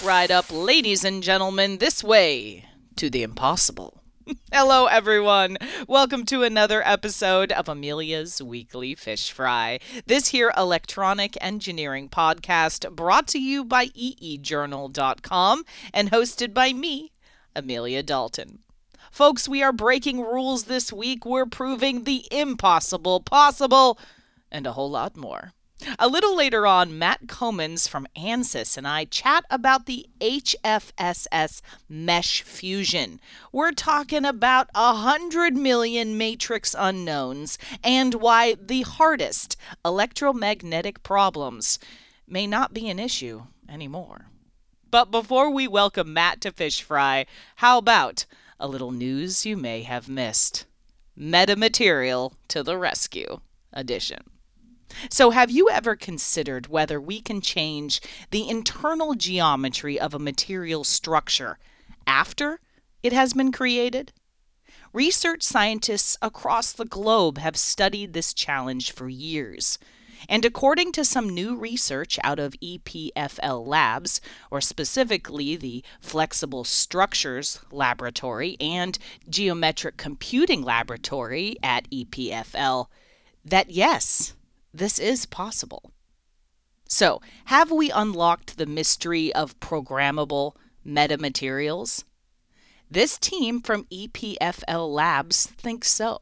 right up, ladies and gentlemen, this way to the impossible. Hello, everyone. Welcome to another episode of Amelia's Weekly Fish Fry. This here electronic engineering podcast brought to you by eejournal.com and hosted by me, Amelia Dalton. Folks, we are breaking rules this week. We're proving the impossible possible and a whole lot more. A little later on, Matt Comins from ANSYS and I chat about the HFSS mesh fusion. We're talking about 100 million matrix unknowns and why the hardest electromagnetic problems may not be an issue anymore. But before we welcome Matt to Fish Fry, how about a little news you may have missed? Metamaterial to the rescue edition. So have you ever considered whether we can change the internal geometry of a material structure after it has been created? Research scientists across the globe have studied this challenge for years. And according to some new research out of EPFL Labs, or specifically the Flexible Structures Laboratory and Geometric Computing Laboratory at EPFL, that yes, this is possible. So, have we unlocked the mystery of programmable metamaterials? This team from EPFL Labs thinks so.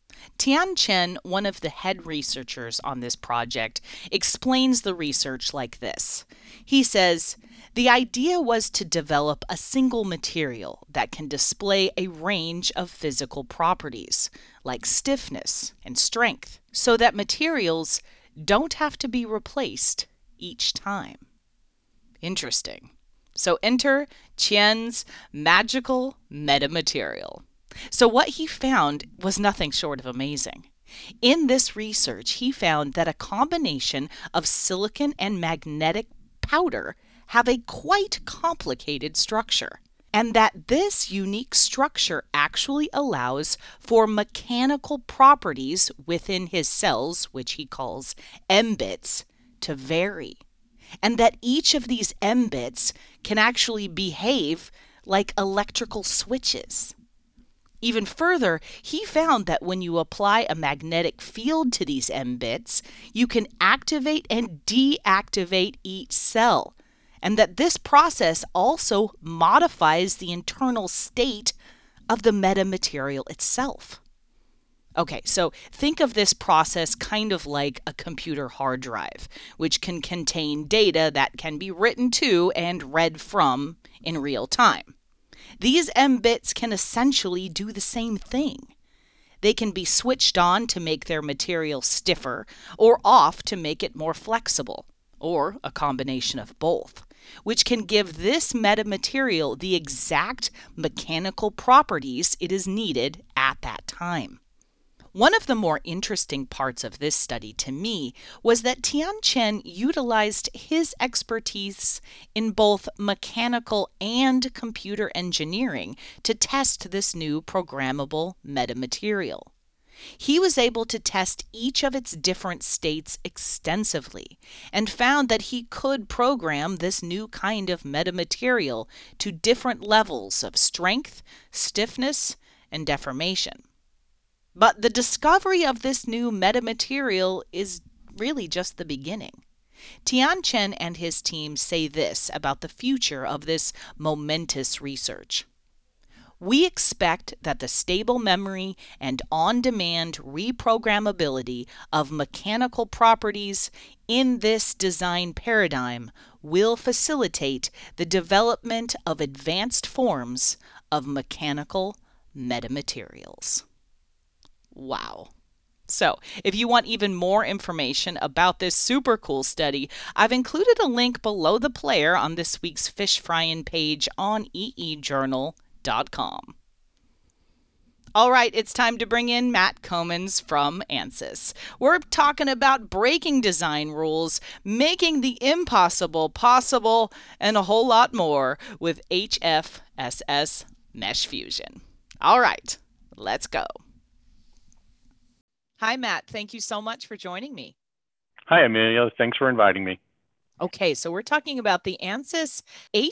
Tian Chen, one of the head researchers on this project, explains the research like this. He says, the idea was to develop a single material that can display a range of physical properties, like stiffness and strength, so that materials don't have to be replaced each time. Interesting. So enter Tian's magical metamaterial. So what he found was nothing short of amazing. In this research, he found that a combination of silicon and magnetic powder have a quite complicated structure, and that this unique structure actually allows for mechanical properties within his cells, which he calls M-bits, to vary, and that each of these M-bits can actually behave like electrical switches. Even further, he found that when you apply a magnetic field to these M-bits, you can activate and deactivate each cell, and that this process also modifies the internal state of the metamaterial itself. Okay, so think of this process kind of like a computer hard drive, which can contain data that can be written to and read from in real time. These M-bits can essentially do the same thing. They can be switched on to make their material stiffer or off to make it more flexible, or a combination of both, which can give this metamaterial the exact mechanical properties it is needed at that time. One of the more interesting parts of this study to me was that Tian Chen utilized his expertise in both mechanical and computer engineering to test this new programmable metamaterial. He was able to test each of its different states extensively and found that he could program this new kind of metamaterial to different levels of strength, stiffness, and deformation. But the discovery of this new metamaterial is really just the beginning. Tian Chen and his team say this about the future of this momentous research. We expect that the stable memory and on-demand reprogrammability of mechanical properties in this design paradigm will facilitate the development of advanced forms of mechanical metamaterials. Wow. So, if you want even more information about this super cool study, I've included a link below the player on this week's Fish Fryin' page on eejournal.com. All right, it's time to bring in Matt Comins from ANSYS. We're talking about breaking design rules, making the impossible possible, and a whole lot more with HFSS Mesh Fusion. All right, let's go. Hi, Matt. Thank you so much for joining me. Hi, Amelia. Thanks for inviting me. Okay, so we're talking about the ANSYS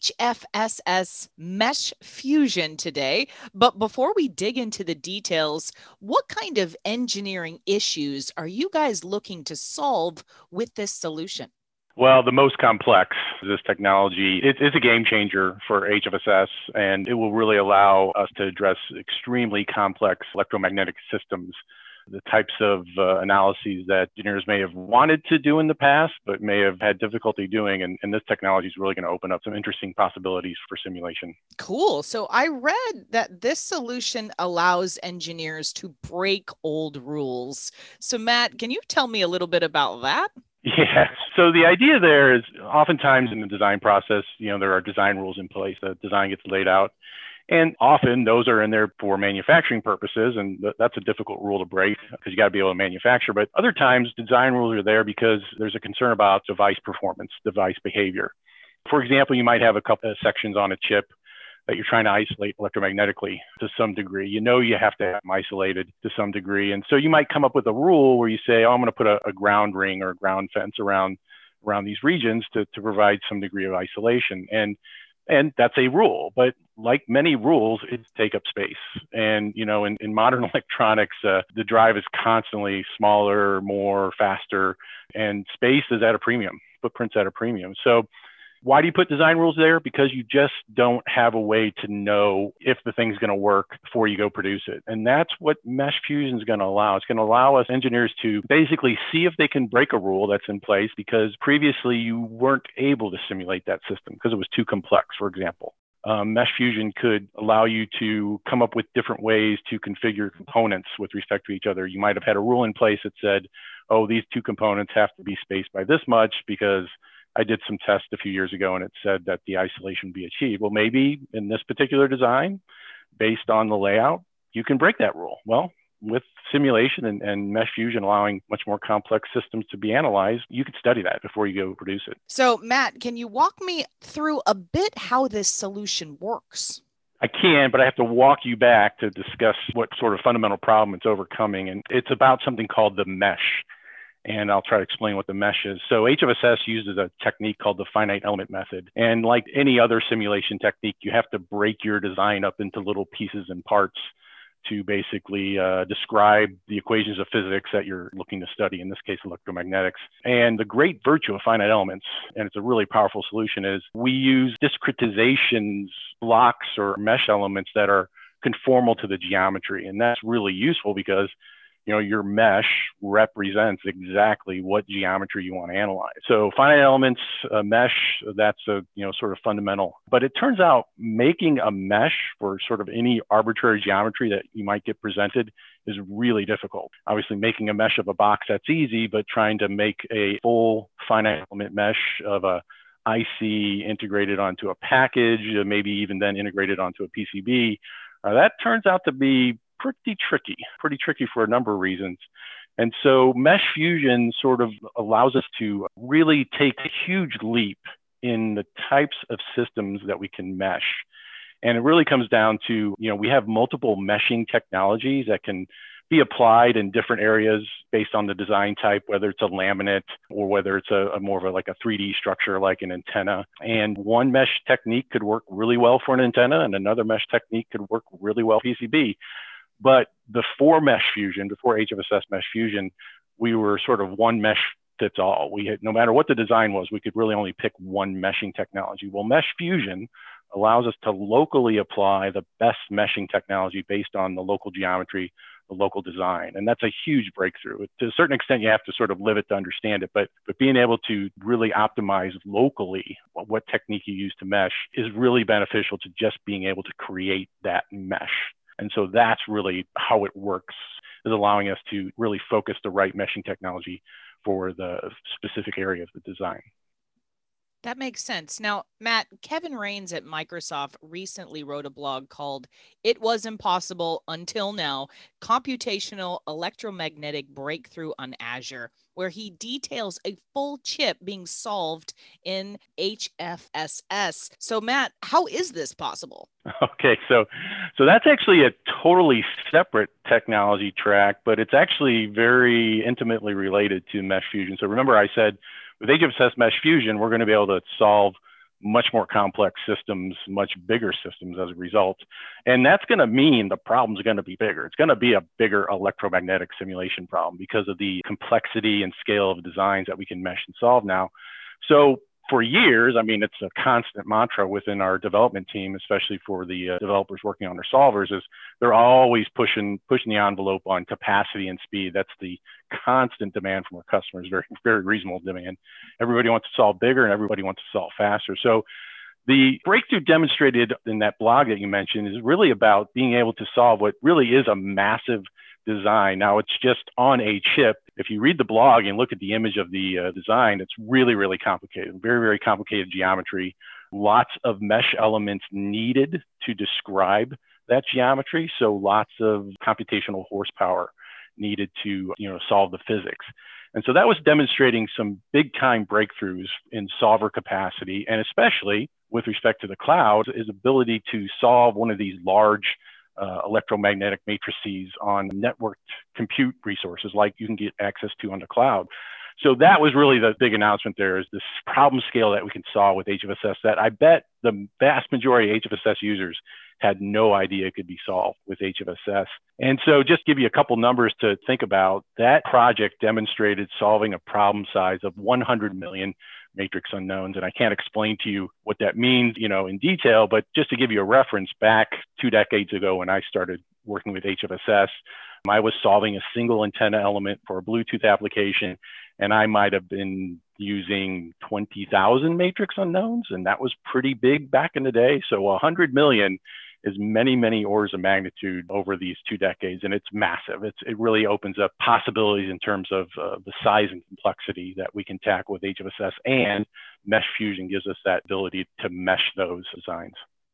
HFSS Mesh Fusion today. But before we dig into the details, what kind of engineering issues are you guys looking to solve with this solution? Well, the most complex, this technology, it's a game changer for HFSS, and it will really allow us to address extremely complex electromagnetic systems, the types of analyses that engineers may have wanted to do in the past, but may have had difficulty doing. And this technology is really going to open up some interesting possibilities for simulation. Cool. So I read that this solution allows engineers to break old rules. So, Matt, can you tell me a little bit about that? Yeah. So the idea there is oftentimes in the design process, there are design rules in place. The design gets laid out. And often those are in there for manufacturing purposes. And that's a difficult rule to break because you got to be able to manufacture. But other times design rules are there because there's a concern about device performance, device behavior. For example, you might have a couple of sections on a chip that you're trying to isolate electromagnetically to some degree. You have to have them isolated to some degree. And so you might come up with a rule where you say, oh, I'm going to put a ground ring or a ground fence around these regions to provide some degree of isolation. And that's a rule, but like many rules, it take up space. And, in modern electronics, the drive is constantly smaller, more, faster, and space is at a premium, footprint's at a premium. So why do you put design rules there? Because you just don't have a way to know if the thing's going to work before you go produce it. And that's what Mesh Fusion is going to allow. It's going to allow us engineers to basically see if they can break a rule that's in place because previously you weren't able to simulate that system because it was too complex, for example. Mesh Fusion could allow you to come up with different ways to configure components with respect to each other. You might have had a rule in place that said, oh, these two components have to be spaced by this much because I did some tests a few years ago and it said that the isolation be achieved. Well, maybe in this particular design, based on the layout, you can break that rule. Well, with simulation and Mesh Fusion allowing much more complex systems to be analyzed, you could study that before you go produce it. So, Matt, can you walk me through a bit how this solution works? I can, but I have to walk you back to discuss what sort of fundamental problem it's overcoming. And it's about something called the mesh. And I'll try to explain what the mesh is. So HFSS uses a technique called the finite element method. And like any other simulation technique, you have to break your design up into little pieces and parts to basically describe the equations of physics that you're looking to study, in this case, electromagnetics. And the great virtue of finite elements, and it's a really powerful solution, is we use discretizations, blocks, or mesh elements that are conformal to the geometry. And that's really useful because your mesh represents exactly what geometry you want to analyze. So finite elements, mesh, that's a sort of fundamental. But it turns out making a mesh for sort of any arbitrary geometry that you might get presented is really difficult. Obviously, making a mesh of a box, that's easy, but trying to make a full finite element mesh of a IC integrated onto a package, maybe even then integrated onto a PCB, that turns out to be pretty tricky for a number of reasons. And so Mesh Fusion sort of allows us to really take a huge leap in the types of systems that we can mesh. And it really comes down to, we have multiple meshing technologies that can be applied in different areas based on the design type, whether it's a laminate or whether it's a more of like a 3D structure like an antenna. And one mesh technique could work really well for an antenna and another mesh technique could work really well for PCB. But before HFSS Mesh Fusion, we were sort of one mesh fits all. We had, no matter what the design was, we could really only pick one meshing technology. Well, Mesh Fusion allows us to locally apply the best meshing technology based on the local geometry, the local design. And that's a huge breakthrough. To a certain extent, you have to sort of live it to understand it, but being able to really optimize locally what technique you use to mesh is really beneficial to just being able to create that mesh. And so that's really how it works, is allowing us to really focus the right meshing technology for the specific area of the design. That makes sense. Now, Matt, Kevin Raines at Microsoft recently wrote a blog called It Was Impossible Until Now, Computational Electromagnetic Breakthrough on Azure, where he details a full chip being solved in HFSS. So, Matt, how is this possible? Okay, so that's actually a totally separate technology track, but it's actually very intimately related to Mesh Fusion. So remember I said With HFSS Mesh Fusion, we're going to be able to solve much more complex systems, much bigger systems as a result. And that's going to mean the problems are going to be bigger. It's going to be a bigger electromagnetic simulation problem because of the complexity and scale of designs that we can mesh and solve now. So for years, I mean, it's a constant mantra within our development team, especially for the developers working on their solvers, is they're always pushing the envelope on capacity and speed. That's the constant demand from our customers, very, very reasonable demand. Everybody wants to solve bigger and everybody wants to solve faster. So the breakthrough demonstrated in that blog that you mentioned is really about being able to solve what really is a massive design. Now it's just on a chip. If you read the blog and look at the image of the design, it's really, really complicated, very, very complicated geometry, lots of mesh elements needed to describe that geometry. So lots of computational horsepower needed to, solve the physics. And so that was demonstrating some big time breakthroughs in solver capacity, and especially with respect to the cloud, is ability to solve one of these large electromagnetic matrices on networked compute resources like you can get access to on the cloud. So that was really the big announcement there, is this problem scale that we can solve with HFSS that I bet the vast majority of HFSS users had no idea could be solved with HFSS. And so just give you a couple numbers to think about. That project demonstrated solving a problem size of 100 million matrix unknowns. And I can't explain to you what that means, in detail, but just to give you a reference, back 2 decades ago when I started working with HFSS, I was solving a single antenna element for a Bluetooth application, and I might have been using 20,000 matrix unknowns, and that was pretty big back in the day. So 100 million is many, many orders of magnitude over these 2 decades, and it's massive. It really opens up possibilities in terms of the size and complexity that we can tackle with HFSS, and Mesh Fusion gives us that ability to mesh those designs.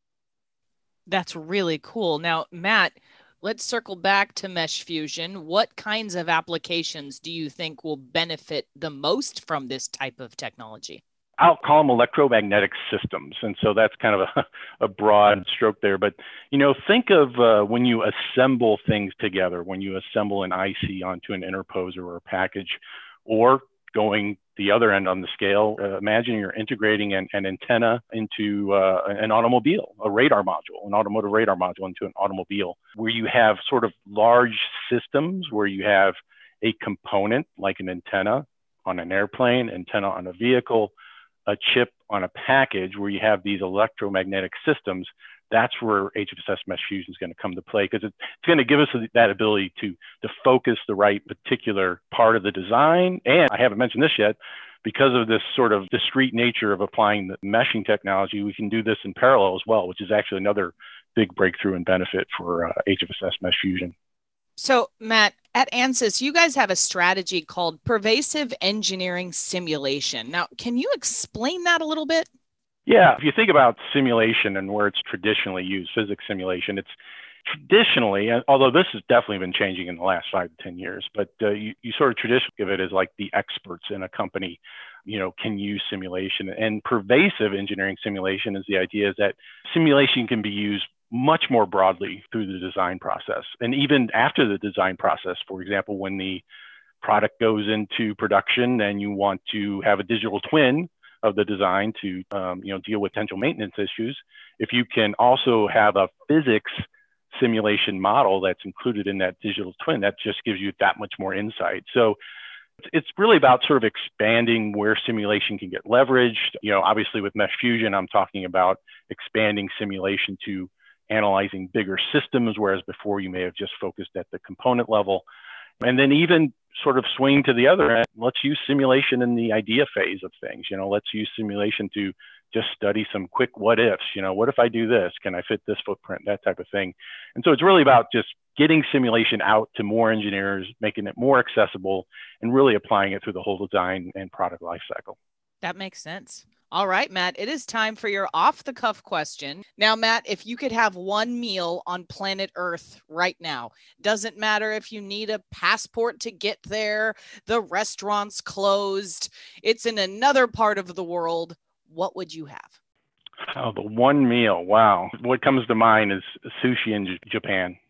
That's really cool. Now, Matt, let's circle back to Mesh Fusion. What kinds of applications do you think will benefit the most from this type of technology? I'll call them electromagnetic systems. And so that's kind of a broad stroke there. But, think of when you assemble things together, when you assemble an IC onto an interposer or a package, or going the other end on the scale, imagine you're integrating an antenna into an automobile, a radar module, an automotive radar module into an automobile, where you have sort of large systems where you have a component like an antenna on an airplane, antenna on a vehicle, a chip on a package, where you have these electromagnetic systems. That's where HFSS Mesh Fusion is going to come to play, because it's going to give us that ability to focus the right particular part of the design. And I haven't mentioned this yet, because of this sort of discrete nature of applying the meshing technology, we can do this in parallel as well, which is actually another big breakthrough and benefit for HFSS Mesh Fusion. So, Matt, at Ansys, you guys have a strategy called pervasive engineering simulation. Now, can you explain that a little bit? Yeah, if you think about simulation and where it's traditionally used, physics simulation, it's traditionally, although this has definitely been changing in the last 5 to 10 years, but you sort of traditionally give it as like the experts in a company, can use simulation. And pervasive engineering simulation is the idea is that simulation can be used much more broadly through the design process. And even after the design process, for example, when the product goes into production and you want to have a digital twin of the design to deal with potential maintenance issues, if you can also have a physics simulation model that's included in that digital twin, that just gives you that much more insight. So it's really about sort of expanding where simulation can get leveraged. Obviously with Mesh Fusion, I'm talking about expanding simulation to analyzing bigger systems, whereas before you may have just focused at the component level. And then even sort of swing to the other end, let's use simulation in the idea phase of things. Let's use simulation to just study some quick what ifs. What if I do this? Can I fit this footprint? That type of thing. And so it's really about just getting simulation out to more engineers, making it more accessible, and really applying it through the whole design and product lifecycle. That makes sense. All right, Matt, it is time for your off-the-cuff question. Now, Matt, if you could have one meal on planet Earth right now, doesn't matter if you need a passport to get there, the restaurant's closed, it's in another part of the world, what would you have? Oh, the one meal. Wow. What comes to mind is sushi in Japan.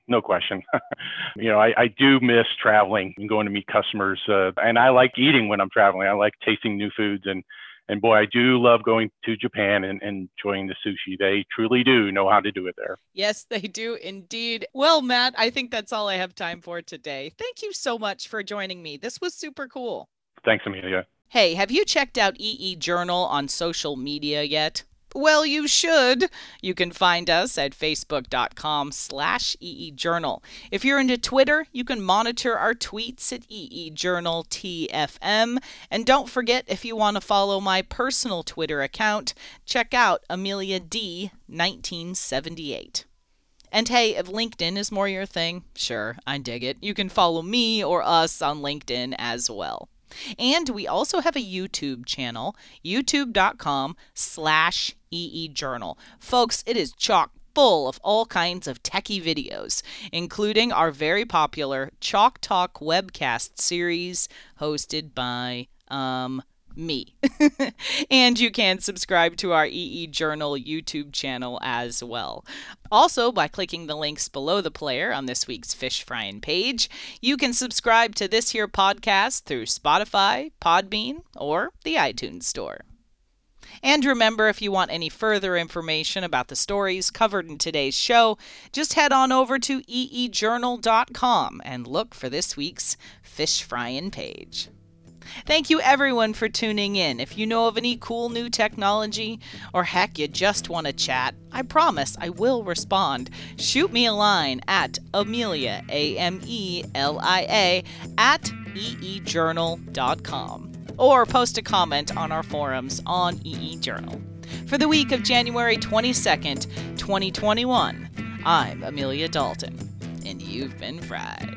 no question. I do miss traveling and going to meet customers. And I like eating when I'm traveling. I like tasting new foods. And boy, I do love going to Japan and enjoying the sushi. They truly do know how to do it there. Yes, they do indeed. Well, Matt, I think that's all I have time for today. Thank you so much for joining me. This was super cool. Thanks, Amelia. Hey, have you checked out EE Journal on social media yet? Well, you should. You can find us at facebook.com/EEJournal. If you're into Twitter, you can monitor our tweets at EEJournalTFM. And don't forget, if you want to follow my personal Twitter account, check out Amelia D 1978. And hey, if LinkedIn is more your thing, sure, I dig it. You can follow me or us on LinkedIn as well. And we also have a YouTube channel, youtube.com/EEJournal. Folks, it is chock full of all kinds of techie videos, including our very popular Chalk Talk webcast series hosted by, me. And you can subscribe to our EE Journal YouTube channel as well. Also, by clicking the links below the player on this week's Fish Fryin' page, you can subscribe to this here podcast through Spotify, Podbean, or the iTunes Store. And remember, if you want any further information about the stories covered in today's show, just head on over to eejournal.com and look for this week's Fish Fryin' page. Thank you everyone for tuning in. If you know of any cool new technology, or heck, you just want to chat, I promise I will respond. Shoot me a line at Amelia, AMELIA, at eejournal.com. Or post a comment on our forums on EE Journal. For the week of January 22nd, 2021, I'm Amelia Dalton, and you've been fried.